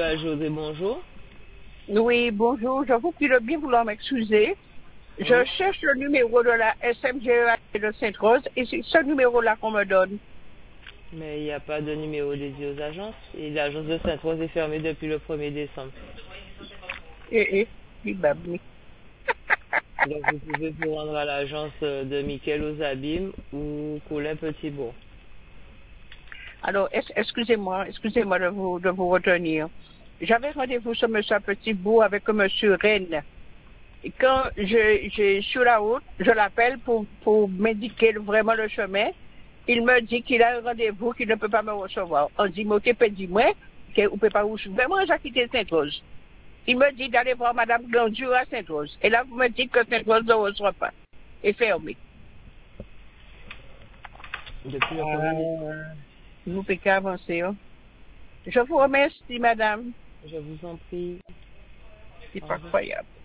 José, bonjour. Oui, bonjour. Je vous prie de bien vouloir m'excuser. Je cherche le numéro de la SMGEA de Sainte-Rose et c'est ce numéro-là qu'on me donne. Mais il n'y a pas de numéro dédié aux agences. Et l'agence de Sainte-Rose est fermée depuis le 1er décembre. Oui. Donc vous pouvez vous rendre à l'agence de Michael aux Abîmes ou Colin Petitbourg. Alors, excusez-moi de vous retenir. J'avais rendez-vous sur M. Petitbourg avec M. Rennes. Et quand je suis sur la route, je l'appelle pour m'indiquer vraiment le chemin. Il me dit qu'il a un rendez-vous, qu'il ne peut pas me recevoir. On dit, mais dis-moi, que vous ne pouvez pas vous vraiment, j'ai quitté Sainte-Rose. Il me dit d'aller voir Mme Glandur à Sainte-Rose. Et là, vous me dites que Sainte-Rose ne reçoit pas. Et fermé. Depuis le 1er décembre. Vous pouvez qu'avancer. Hein? Je vous remercie, madame. Je vous en prie. C'est pas incroyable.